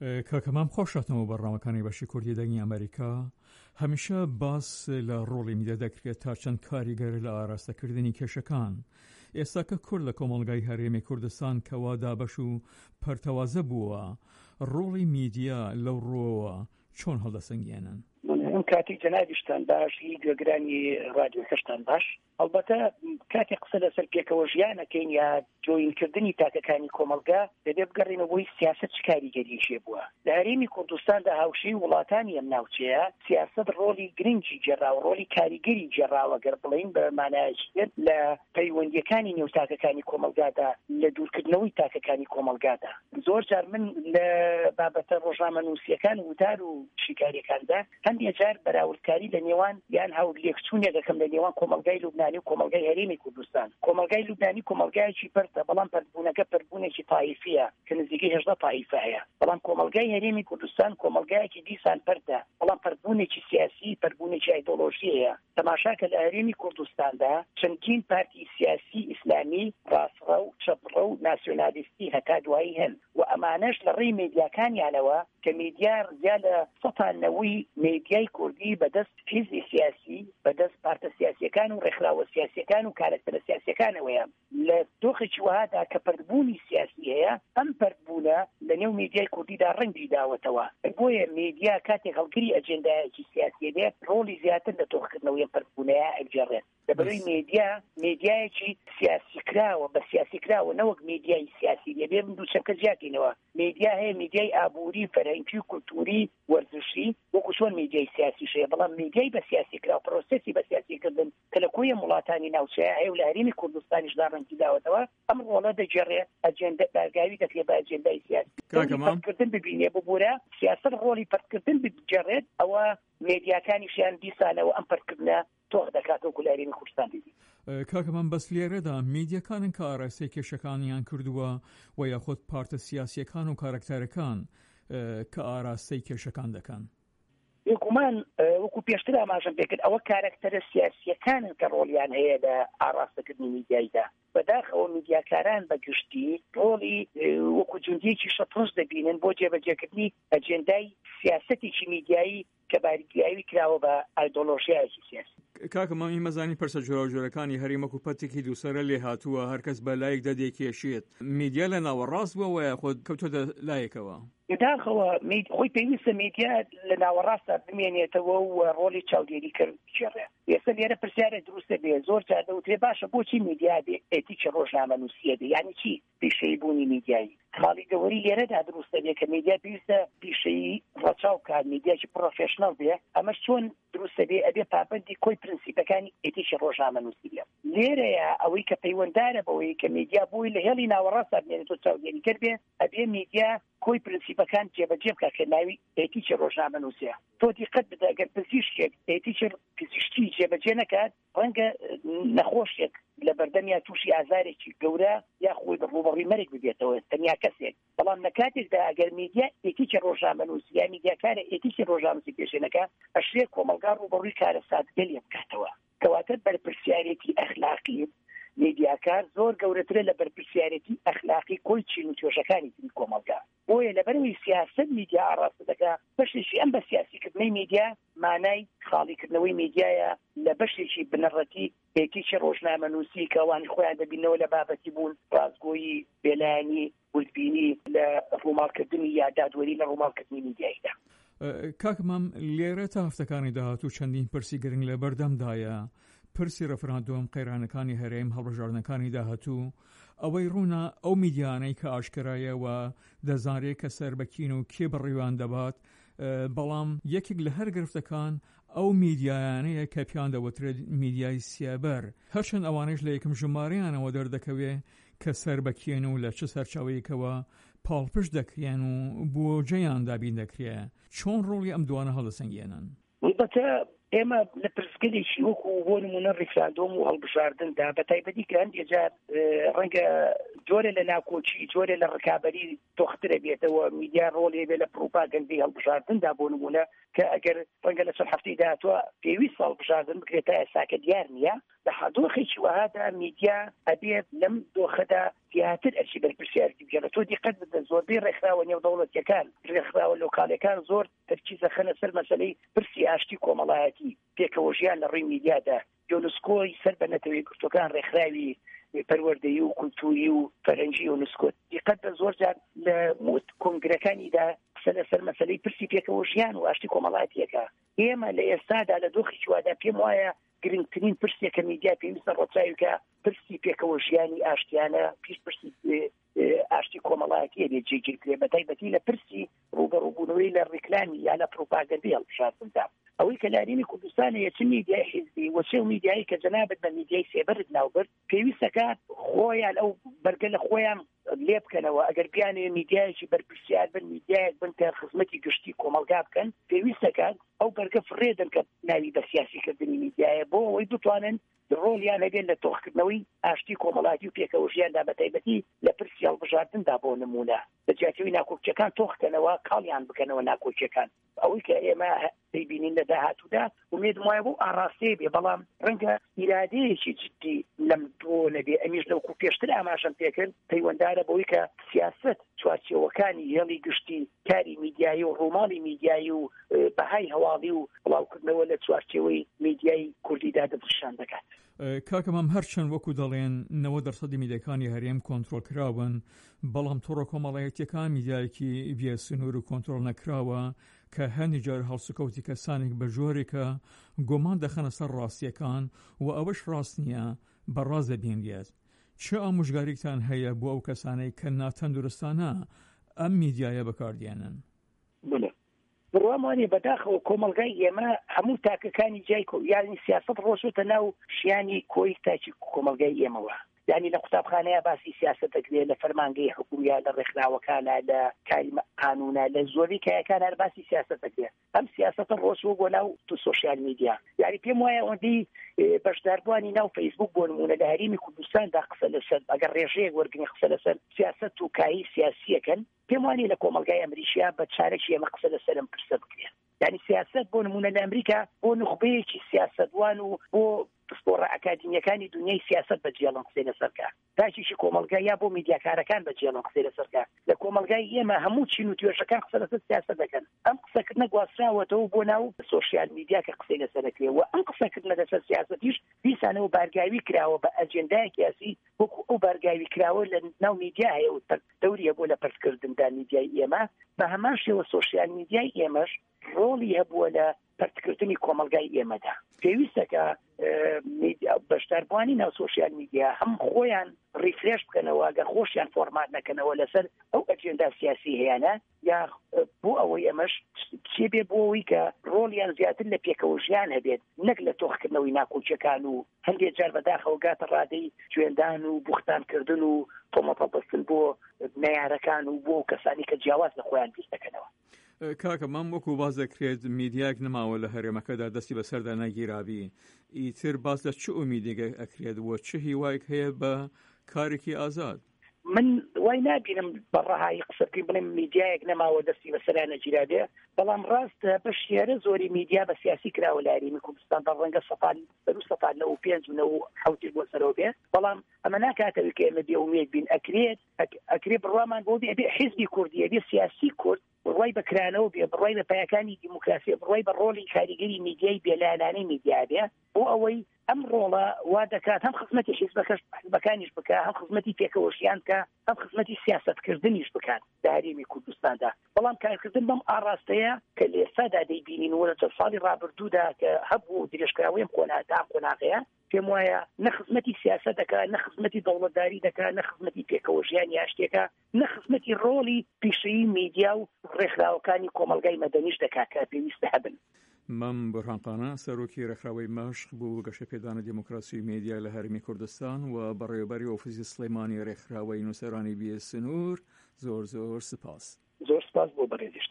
کاکەمام خۆشاتنەوە بەڕامەکانی بەشی کوردی دەنگی ئەمریکا هەمیشە باس لە ڕۆڵی میدیا دەکرێت تا چەند کاریگەر لە ئاراستەکردنی کێشەکان. ئێستا کە کورد لە کۆمەڵگای هەرێمی کوردستان کەوا دابەش و پەرتەوازە بووە، ڕۆڵی میدیا لەو ڕۆوە چۆن هەڵدەسەنگێنن؟ ئەم کاتی جەنابیشتان باش، گوێگرانی رادیۆکەشتان باش. ئەلبەتە کاتێک قسە لەسەر پێکەوە ژیانەکەین یا جۆینکردنی تاکەکانی کۆمەلگا دەبێت بگەڕێنەوە بۆی سیاسەت چ کاریگەریشێ بووە. لە هەرێمی کوردستاندا هاوشەی وڵاتانی ئەم ناوچەیە سیاسەت ڕۆلی گرنگی جێراوە، ڕۆلی کاریگەری جێراوە گەر بڵین بە مانایەکی لە پەیوەندیەکانی نێوتاکەکانی کۆمەلگادا، لە دوورکردنەوەی تاکەکانی کۆمەلگادا. زۆر جار من لە بابەتە ڕۆژنامەنووسیەکان وتار و شیکاریەکاندا هەندێک جار بەراوردکاری لە نێوان یان هەولێکچوونێک دەکەم لە نێوان کۆمەلگای لوبنانی و کۆمەلگای هەرێمی کوردستان. کۆمەلگای لوبنانی کۆمەلگایەکی پەرتە، بەڵام پەربوونەکە پەربوونێکی تایفیە کە نزیکەی 18 تایفە هەیە. بەڵام کۆمەلگای هەرێمی کوردستان کۆمەلگایەکی دیسان پەرتە، بەڵام پەربوونێکی سیاسی، پەربوونێکی ئایدۆلۆژی هەیە. تەماشاکە لە هەرێمی کوردستاندا چەندین پارتی سیاسی ئیسلامی ڕاستڕە و چەپڕە و ناسیۆنالیستی هەتا دوایی هەن و ئەمانەش لە ڕێی میدیاکانیانەوە کە میدیا ڕیا لە سەتانەوەی میدیای کوردی بەدەست حیزبی سیاسی، بەدەست پارتە سیاسیەکان و ڕێکخراوە سیاسیەکان و کارکتەرە سیاسیەکانەوەیە. لە دۆخێکی وهادا کە پەربوونی سیاسی هەیە، ئەم پەربوونە لە نێو میدیای کوردیدا ڕەنگی داوەتەوە. بۆیە میدیا کاتێک هەڵگری ئەجێندایەکی سیاسی بێت، ڕۆڵی زیاتر لە تۆخکردنەوەی پەربوونەیە ئەگەڕێت. لەبەرەوەی میدیایەکی سیاسی کراوە، بە سیاسی کراوە، نەوەک میدیای سیاسی دەبێ من دوو چەمکە زیاتینەوە. میدیا هەیە میدیای ئابووری، فەرهەنگی و کولتوری، وەرزشی، وەکو چۆن میدیای سیاسی شەیە، بەڵام میدیای بە سیاسی کراوە، پرۆسێسی بە سیاسیکردن کە لە کۆیە وڵاتانی ناوچەیە هەیە و لە هەرێمی کوردستانیشدا ڕەنگی داوەتەوە، ئەم ڕۆڵە دەجێڕێت، ئەجێندە بەرگاوی دەکرێت بە ئەجێندای سیاسی. پەرکردن ببینێ ببوورە سیاست ڕۆڵی پەرکردن بجێڕێت، ئەوە میدیاکانیشیان دیسانەوە ئەم پەرکردنە تۆخ دەکاتەوە کە لە هەرێمی کوردستان ببین. کاکەمان بەس لێرەدا میدیاکانن کە ئاراستەی کێشەکانیان کردووە و یاخود پارتە سیاسیەکان و کارکتەرەکان کە ئاراستەی کێشەکان دەکەن. یەکومان وەکو پێشتر ئاماژەم پێکرد ئەوە کارکتەرە سیاسیەکانن کە ڕۆڵیان هەیە لە ئاراستەکردنی میدیایدا. بەداخەوە میدیاکاران بە گشتی ڕۆڵی وەکو جوندیەکی شەترنج دەبینن بۆ جێبەجێکردنی ئەجێندای سیاسەتێکی میدیایی کە باریکایی کراوە بە ئایدۆلۆژیایەکی سیاسی. کاکەمام هیمەزانی پرسە جۆرەجۆرەکانی هەرێمەک و پەتێکی دووسەرە لێ هاتووە، هەرکەس بە لایەک دەدێکێشێت. میدیا لە ناوەڕاست بووە و خۆت کەوتۆتە لایەکەوە. داخەوە خۆی پێویستە میدیا لە ناوەڕاستە بمێنێتەوە و ڕۆڵی چاودێری کرد بچێڕێ. ئێستا لێرە پرسیارە دروستە بێ، زۆر جار دەوترێ باشە بۆچی میدیا بێ ئێتیکە ڕۆژنامەنووسیە بێ، یعنی چی پیشەیی بوونی میدیایی؟ خاڵی گەوەری لێرەدا دروستە بێ کە میدیا پێویستە پیشەیی ڕەچاو کات، میدیاکی پرۆفێشنەڵ بێ. ئەمەش چۆن دروستە بێ؟ ئەبێ پابەندی کۆی پرینسیپەکانی ئێتیکی ڕۆژنامەنووسی بێ. لێرەیە ئەوەی کە پەیوەنددارە بەوەی کە میدیا بووی لە هێڵی ناوەڕاستە بمێنێتەوە چاودێری کرد بێ، ئەبێ میدیا کۆی پرینسیپەکان جێبەجێ بکات کە ناوی ئێتیکی ڕۆژنامەنووسیە. تۆ دیقەت بدە ئەگەر پزیشکێک ئێتیکی پزیشکی جێبەجێ نەکات، ڕەنگە نەخۆشێک لە بەردەمیا تووشی ئازارێکی گەورە یا خۆی بە ڕوبەڕووی مەرگ ببێتەوە تەنیا کەسێک. بەڵام لە کاتێکدا ئەگەر میدیا ئێتیکی ڕۆژنامەنووسی یا میدیاکارە ئێتیکی ڕۆژنامەنووسی پێشێنەکە، ئەشرێ کۆمەلگا ڕوبەڕووی کارە سادگەلی بکاتەوە. کەواتە بەرپرسیارێتی ئەخلاقی میدیاکار زۆر گەورەترە لە بەرپرسیارەتی ئەخلاقی کۆی چین و توێژەکانی تری کۆمەلگا. بۆیە لەبەرەوەی سیاست میدیا ئاراستە دەکات، بەشێکی ئەم بە سیاسیکردنەوەی میدیا مانای خاڵیکردنەوەی میدیایە لە بەشێکی بنەڕەتی ئێتیکی ڕۆژنامەنووسی کە ئەوانی خۆیان دەبینەوە لە بابەتی بوون ڕازگۆیی بێلایانی وتبینی لە ڕووماڵکردنی یا دادوەری لە ڕووماڵکردنی میدیاییدا. کاکمام لێرە تا هەفتەکانی داهاتوو چەندین پرسی گرنگ لە بەردەمدایە. پرسی ڕەفراندۆم قەیرانەکانی هەرێم هەڵبژاردنەکانی داهاتوو ئەوەی ڕوونا ئەو میدیانەی کە ئاشکرایەوە دەزانرێت کە سەربەکین و کێ بڕیوان دەبات، بەڵام یەکێک لە هەر گرفتەکان ئەو میدیایانەیە کە پیان دەوترێت میدیای سیابەر، هەرچەند ئەوانش لە یەکەم ژمارەیانەوە دەردەکەوێ کە سەربەکێن و لە چه سەرچاوەیەکەوە پاڵپشت دەکرێن و بۆ جێیان دابین دەکرێت. چۆن ڕۆڵی ئەم دوانە هەڵدەسەنگێنن؟ البته ئێمە لە پرسگەلێکی وەکو بۆ نمونە ڕیفراندۆم و هەڵبژاردندا بە تایبەتی کە هەندێک جار ڕەنگە جۆرە لە ناکۆچی جۆرە لە ڕکابەری تۆخترە بێتەوە میدیا ڕۆڵێ بێ لە پروپاگەندەی هەڵبژاردندا بۆ نمونە کە ئەگەر ڕەنگە لە چەند هەفتەی داهاتوە پێویست هەڵبژاردن بکرێت تا ئێستاکە دیار نییە لە دۆخێکی وەهادا میدیا ئەبێت لەم دۆخەدا زیاتر ئەرچی بەرپرسیارەتی بگێڕێت تۆ دیقەت بدە زۆربەی ڕێکخراوە نێودەوڵەتیەکان ڕێکخراوە لۆکاڵیەکان زۆر تەرکیزە خەنە سەر مەسەلەی پرسی ئاشتی کۆمەڵایەتی پێکەوەژیان لە ڕێی میدیادا یۆنسکۆی سەر بە نەتەوەی گرتوەکان ڕێکخراوی پەروەردەیی و کولتوری و فەرەنجی یۆنسکۆ دیقەت بە زۆر جار لە کۆنگرەکانیدا قسە لەسەر مەسەلەی پرسی پێکەوەژیان و ئاشتی کۆمەڵایەتیەکە ئێمە لە ئێستادا لە دۆخی وادا پێم وایە گرنگترین پرسێکە میدیا پێویستە ڕۆچاویکە پرسی پێکەوەژیانی ئاشتیانە پیش پرسی ئاشتی کۆمەڵایەتیە بێت جێگیرکرێ بە تایبەتی لە پرسی ڕوبەڕووبوونەوەی لە ڕیکلامی یا لە پروپاگەندەی هەڵبژاردندا ئەوەی کە لارینی کوردستانە چ میدیای حیزبی و چ میدیایی کە جەنابەت بە میدیای سێبەرت ناوبرد پێویستەکە خۆیان ئەو بەرگە لە خۆیان لێ بکەنەوە ئەگەر بیانێ میدیایکی بەرپرسیار بن میدیایەک بن کە خزمەتی گشتی کۆمەلگا بکەن پێویستەکان ئەو بەرگە فڕێدن کە ناوی بە سیاسیکردنی میدیایە بۆ ئەوەی بتوانن ڕۆڵیان لەبێت لە تۆخکردنەوەی ئاشتی کۆمەڵایەتی و پێکەوەژیاندا بە تایبەتی لە پرسی هەڵبژاردندا بۆ نمونە لە جیاتیەوەی ناکۆکچەکان تۆخکەنەوە کاڵیان بکەنەوە ناکۆچیەکان ئەوەی کە ئێمە دەیبینین لە داهاتوودا ومێدم وایە بۆ ئاڕاستەیە بێ بەڵام ڕەنگە ئیرادەیەکی جدی لەم تۆ نەبێ ئەمیش لەوکو پێشتر ئاماژەم پێکرد پەیوەنددارە بەوەی کە سیاست چوارچێوەکانی هێڵی گشتی کاری میدیایی و ڕۆماڵی میدیایی و بەهای هەواڵی و بڵاوکردنەوە لە چوارچێوەی میدیای کوردیدا دەبشان دەکات. کاکەمام هەرچەند وەکو دەڵێن 90% میدیەکانی هەرێم کۆنتڕۆل کراون بەڵام تۆڕە کۆمەڵایەتیەکان میدیایەکی بێسنوور و کۆنتڕۆل نەکراوە کە هەندی جار هەڵسوکەوتی کەسانێک بە جۆرێکە گۆمان دەخەنە سەر ڕاستیەکان و ئەوەش ڕاست نییە بەڕاز دەبینرێت. چه ئامۆژگاریتان هەیە بۆ ئەو کەسانەی کە ناتەندروستانە ئەم میدیایە بەکاردێنن؟ بڕوامانی بەداخەوە کۆمەلگای ئێمە هەموو تاکەکانی جای یانی سیاست ڕۆژوتە ناو ژیانی کۆی تاکی کۆمەلگای ئێمەوە یعنی لە قوتابخانەیە باسی سیاست دەکرێت لە فەرمانگەی حکوومیە لە ڕێکخراوەکانە لە کاری قانونە لە زۆری کایەکان هەر باسی سیاست دەکرێت ئەم سیاست ڕۆژوە بۆ ناو تو سۆشیال میدیا یعنی پێم وایە ئەوەندەی بەشداربوانی ناو فەیسبوک بۆ نمونە لە هەرێمی کوردستاندا قسە لەسەر ئەگەر ڕێژەیەک وەرگنی قسە لەسەر سیاست و کایی سیاسیەکەن پێم وانێ لە کۆمەلگای ئەمریکا بە چارەکی ئێمە قسە لەسەرم پرسە بکرێن یعنی سیاست بۆ نمونە لە ئەمریکا بۆ نخبەیەکی سیاستوان و بۆ پسپۆڕە ئەکادمیەکانی دنیای سیاست بەجێڵن قسەی لەسەرکە تاکیشی کۆمەلگای یا بۆ میدیاکارەکان بەجێڵن قسەی لەسەرکە لە کۆمەلگای ئێمە هەموو چین و توێژەکان قسە لەسەر سیاست دەکەن ئەم قسەکردنە گواستراوەتەوە بۆ ناو سۆشیال میدیا کە قسەی لەسەرەکرێ و ئەم قسەکردنە لەسەر سیاسەتیش دیسانەوە بارگاوی کراوە بە ئەجێندای سیاسی وەکو ئەو بارگاوی کراوە لە ناو میدیا هەیە و دەوریە بۆ لە پەرتکردندا میدیای ئێمە بە هەمان شێوە سۆشیال میدیای ئێمەش ڕۆڵی هەبووە لە پەرتکردنی کۆمەلگای ئێمەدا پێویستەکە بەشداربوانی ناو سۆشیال میدیا هەم خۆیان ریفرێش بکەنەوە ئەگەر خۆشیان فۆرمات نەکەنەوە لەسەر ئەو ئەجێندا سیاسی هەیەە یا بۆ ئەوەی ئەمەش چێ بێ بۆ ئەوەی کە ڕۆڵیان زیاتر لە پێکەوەژیان هەبێت نەک لە تۆخکردنەوەی ناکۆچیەکان و هەندێک جار بەداخەوە گاتە ڕادەی جوێندان و بوختانکردن و تۆمەتەڵبەستن بۆ نەیارەکان و بۆ کەسانی کە جیاواز لە خۆیان بیست دەکەنەوە. کاکە مام وەکو باز دەکرێت میدیاک نەماوە لە هەرێمەکەدا دەستی بەسەردا نەگیرابی ئیتر باز لە چ ئومیدێک ئەکرێت وە چه هیوایەک هەیە بە کارێکی ئازاد من وای نبینم بەڕەهایی قسەکەی بڵێم میدیایەک نەماوە دەستی بەسەرا نەگیرابێ بەڵام ڕاست بە شێرە زۆری میدیا بە سیاسی کراوە لە هەرێمی کوردستان بە ڕەنگە سەپان لەو 5 و 7 بۆ سەرەوە بێ بەڵام ئەمە ناکاتەوەی کە ئێمە بێومێد بین ئەکرێت بڕوامان بۆ بێ حیزبی کوردیە بێ سیاسی کورد بڕوای بەکرانەوە بێ بڕوای بە پایەکانی دیموکراسی بڕوای بە ڕۆڵی کاریگەری میدیای بێلایەنانەی میدیا بێ بۆ ئەوەی ئەم ڕۆڵە وا دەکات هەم خزمەتی حیزبەکانیش بکە هەم خزمەتی پێکەوەژیان بکە هەم خزمەتی سیاستکردنیش بکات لە هەرێمی کوردستاندا بەڵام کارکردن بەم ئاڕاستەیە کە لە ئێستادا دەیبینین وە لە ساڵی ڕابردوودا کە هەبوو درێژکراوەیەم قۆناغەیە پێم وایە نە خزمەتی سیاست دەکا نە خزمەتی دەوڵەتداری دەکا نە خزمەتی پێکەوەژیان یاشتێکە نە خزمەتی ڕۆڵی پیشەیی میدیا و ڕێکخراوەکانی کۆمەلگای مەدەنیش دەکا کە پێویستە هەبن. مەم بورهانقانە سەرۆکی ڕێکخراوەی مەشق بوو گەشە پێدانە دیموکراسی و میدیا لە هەرێمی کوردستان و بەڕێوەبەری ئۆفیسی سلەیمانی ڕێکخراوەی نووسەرانی بیە سنوور زۆر سپاس. زۆر سپاس بۆ بەڕێزی